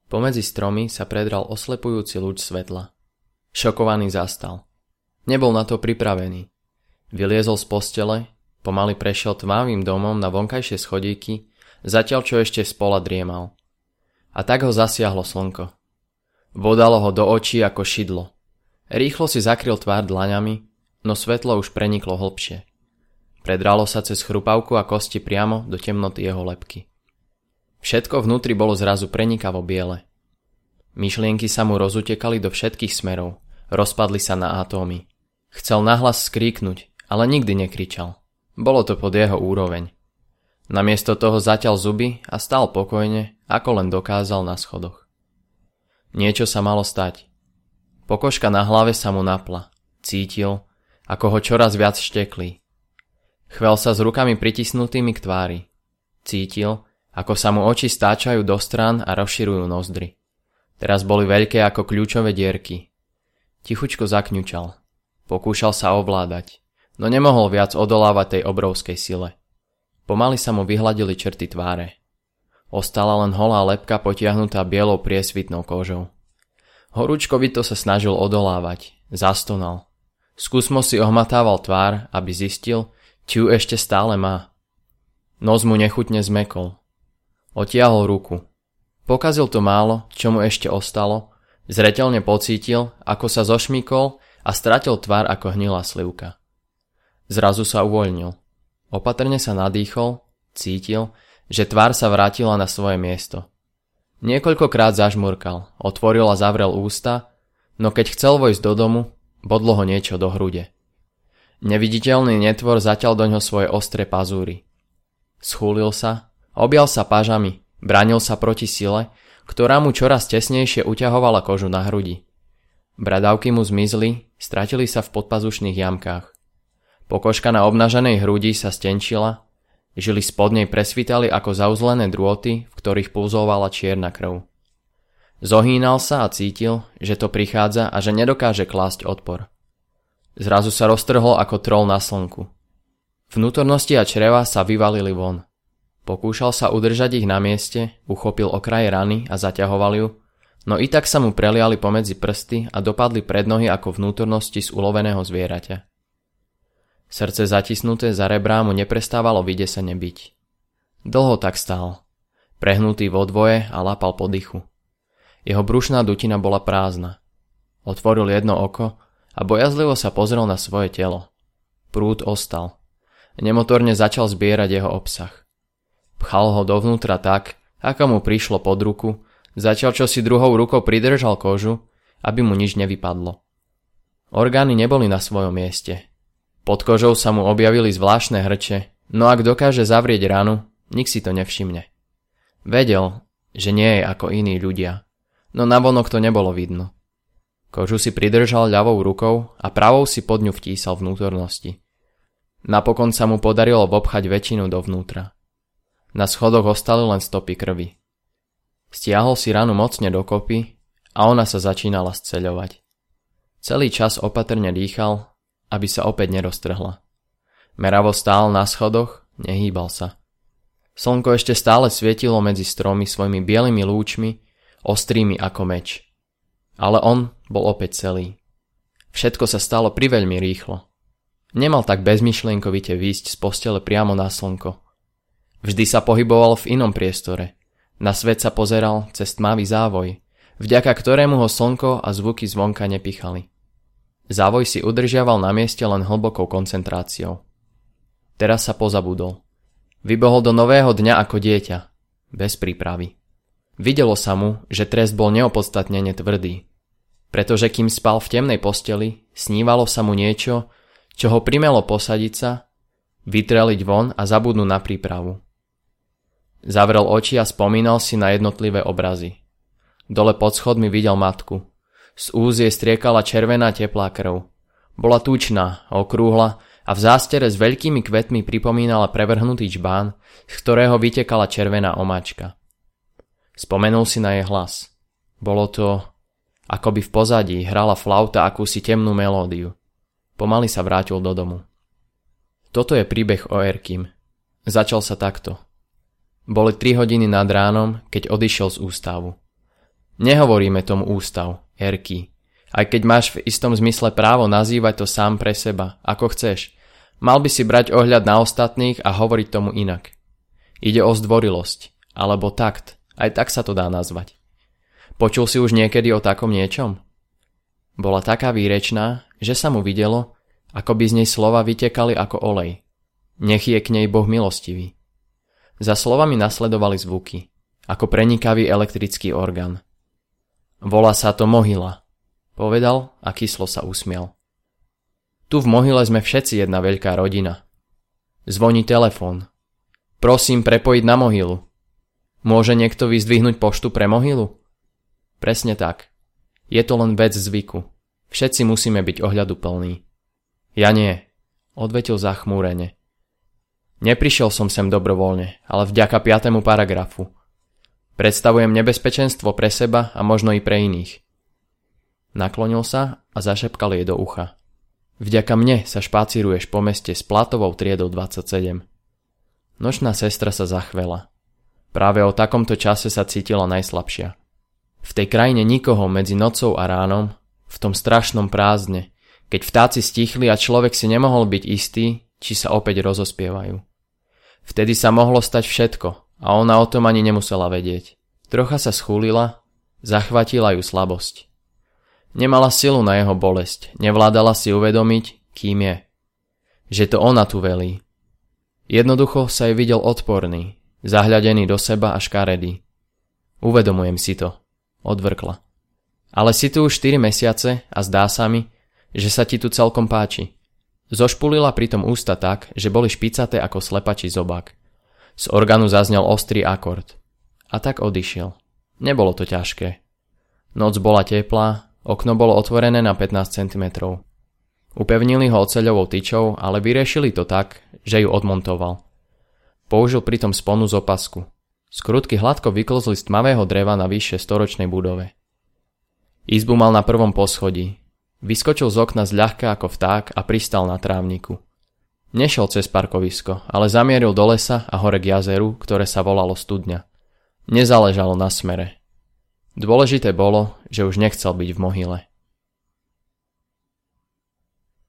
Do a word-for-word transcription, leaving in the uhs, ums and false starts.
Pomedzi stromy sa predral oslepujúci lúč svetla. Šokovaný zastal. Nebol na to pripravený. Vyliezol z postele, pomaly prešiel tmavým domom na vonkajšie schodíky, zatiaľ čo ešte spola driemal. A tak ho zasiahlo slnko. Bodalo ho do očí ako šidlo. Rýchlo si zakryl tvár dlaňami, no svetlo už preniklo hlbšie. Predralo sa cez chrupavku a kosti priamo do temnoty jeho lebky. Všetko vnútri bolo zrazu prenikavo biele. Myšlienky sa mu rozutekali do všetkých smerov, rozpadli sa na atómy. Chcel nahlas skríknuť, ale nikdy nekričal. Bolo to pod jeho úroveň. Namiesto toho zatiaľ zuby a stál pokojne, ako len dokázal na schodoch. Niečo sa malo stať. Pokožka na hlave sa mu napla. Cítil, ako ho čoraz viac šteklí. Chvel sa s rukami pritisnutými k tvári. Cítil, ako sa mu oči stáčajú do strán a rozširujú nozdry. Teraz boli veľké ako kľúčové dierky. Tichučko zakňučal. Pokúšal sa ovládať, no nemohol viac odolávať tej obrovskej sile. Pomaly sa mu vyhladili črty tváre. Ostala len holá lebka potiahnutá bielou priesvitnou kožou. Horúčkovito sa snažil odolávať. Zastonal. Skúsmo si ohmatával tvár, aby zistil, či ju ešte stále má. Nos mu nechutne zmekol. Otiahol ruku. Pokazil to málo, čo mu ešte ostalo, zreteľne pocítil, ako sa zošmykol a stratil tvár ako hnilá slivka. Zrazu sa uvoľnil. Opatrne sa nadýchol, cítil, že tvár sa vrátila na svoje miesto. Niekoľkokrát zažmurkal, otvoril a zavrel ústa, no keď chcel vojsť do domu, bodlo ho niečo do hrude. Neviditeľný netvor zatiaľ doňho svoje ostré pazúry. Schúlil sa, objal sa pažami, bránil sa proti sile, ktorá mu čoraz tesnejšie uťahovala kožu na hrudi. Bradavky mu zmizli, stratili sa v podpazušných jamkách. Pokožka na obnaženej hrudi sa stenčila, žily spod nej presvítali ako zauzlené drôty, v ktorých pulzovala čierna krv. Zohýnal sa a cítil, že to prichádza a že nedokáže klásť odpor. Zrazu sa roztrhol ako trol na slnku. Vnútornosti a čreva sa vyvalili von. Pokúšal sa udržať ich na mieste, uchopil okraje rany a zaťahoval ju, no i tak sa mu preliali pomedzi prsty a dopadli pred nohy ako vnútornosti z uloveného zvieraťa. Srdce zatisnuté za rebrá mu neprestávalo vydesene byť. Dlho tak stál, prehnutý vo dvoje a lapal po dychu. Jeho brušná dutina bola prázdna. Otvoril jedno oko a bojazlivo sa pozrel na svoje telo. Prúd ostal. Nemotorne začal zbierať jeho obsah. Pchal ho dovnútra tak, ako mu prišlo pod ruku, zatiaľ čo si druhou rukou pridržal kožu, aby mu nič nevypadlo. Orgány neboli na svojom mieste. Pod kožou sa mu objavili zvláštne hrče, no ak dokáže zavrieť ranu, nik si to nevšimne. Vedel, že nie je ako iní ľudia, no navonok to nebolo vidno. Kožu si pridržal ľavou rukou a pravou si pod ňu vtísal vnútornosti. Napokon sa mu podarilo vopchať väčšinu dovnútra. Na schodoch ostali len stopy krvi. Stiahol si ranu mocne dokopy a ona sa začínala sceľovať. Celý čas opatrne dýchal, aby sa opäť neroztrhla. Meravo stál na schodoch, nehýbal sa. Slnko ešte stále svietilo medzi stromy svojimi bielými lúčmi, ostrými ako meč. Ale on bol opäť celý. Všetko sa stalo priveľmi rýchlo. Nemal tak bezmyšlienkovite výjsť z postele priamo na slnko. Vždy sa pohyboval v inom priestore. Na svet sa pozeral cez tmavý závoj, vďaka ktorému ho slnko a zvuky zvonka nepichali. Závoj si udržiaval na mieste len hlbokou koncentráciou. Teraz sa pozabudol. Vybohol do nového dňa ako dieťa, bez prípravy. Videlo sa mu, že trest bol neopodstatnene tvrdý. Pretože kým spal v temnej posteli, snívalo sa mu niečo, čo ho primelo posadiť sa, vytreliť von a zabudnúť na prípravu. Zavrel oči a spomínal si na jednotlivé obrazy. Dole pod schodmi videl matku. Z úz jej striekala červená teplá krv. Bola tučná, okrúhla a v zástere s veľkými kvetmi pripomínala prevrhnutý čbán, z ktorého vytekala červená omáčka. Spomenul si na jej hlas. Bolo to, ako by v pozadí hrala flauta akúsi temnú melódiu. Pomaly sa vrátil do domu. Toto je príbeh o Erkim. Začal sa takto. Boli tri hodiny nad ránom, keď odišiel z ústavu. Nehovoríme tomu ústav, Erky. Aj keď máš v istom zmysle právo nazývať to sám pre seba, ako chceš, mal by si brať ohľad na ostatných a hovoriť tomu inak. Ide o zdvorilosť, alebo takt, aj tak sa to dá nazvať. Počul si už niekedy o takom niečom? Bola taká výrečná, že sa mu videlo, ako by z nej slova vytekali ako olej. Nech je k nej Boh milostivý. Za slovami nasledovali zvuky, ako prenikavý elektrický orgán. Volá sa to mohyla, povedal a kyslo sa usmiel. Tu v mohyle sme všetci jedna veľká rodina. Zvoní telefón. Prosím prepojiť na mohylu. Môže niekto vyzdvihnúť poštu pre mohylu? Presne tak. Je to len vec zvyku. Všetci musíme byť ohľaduplní. Ja nie, odvetil zachmúrene. Neprišiel som sem dobrovoľne, ale vďaka piatému paragrafu. Predstavujem nebezpečenstvo pre seba a možno i pre iných. Naklonil sa a zašepkal jej do ucha. Vďaka mne sa špacíruješ po meste s platovou triedou dvadsaťsedem. Nočná sestra sa zachvela. Práve o takomto čase sa cítila najslabšia. V tej krajine nikoho medzi nocou a ránom, v tom strašnom prázdne, keď vtáci stichli a človek si nemohol byť istý, či sa opäť rozospievajú. Vtedy sa mohlo stať všetko a ona o tom ani nemusela vedieť. Trocha sa schúlila, zachvatila ju slabosť. Nemala silu na jeho bolesť, nevládala si uvedomiť, kým je. Že to ona tu velí. Jednoducho sa jej videl odporný, zahľadený do seba a škaredý. Uvedomujem si to, odvrkla. Ale si tu už štyri mesiace a zdá sa mi, že sa ti tu celkom páči. Zošpulila pritom ústa tak, že boli špicaté ako slepačí zobák. Z orgánu zaznel ostrý akord. A tak odišiel. Nebolo to ťažké. Noc bola teplá, okno bolo otvorené na pätnásť centimetrov. Upevnili ho oceľovou tyčou, ale vyriešili to tak, že ju odmontoval. Použil pritom sponu z opasku. Skrutky hladko vyklzli z tmavého dreva na vyššie storočnej budove. Izbu mal na prvom poschodí. Vyskočil z okna zľahka ako vták a pristal na trávniku. Nešiel cez parkovisko, ale zamieril do lesa a hore k jazeru, ktoré sa volalo Studňa. Nezáležalo na smere. Dôležité bolo, že už nechcel byť v mohyle.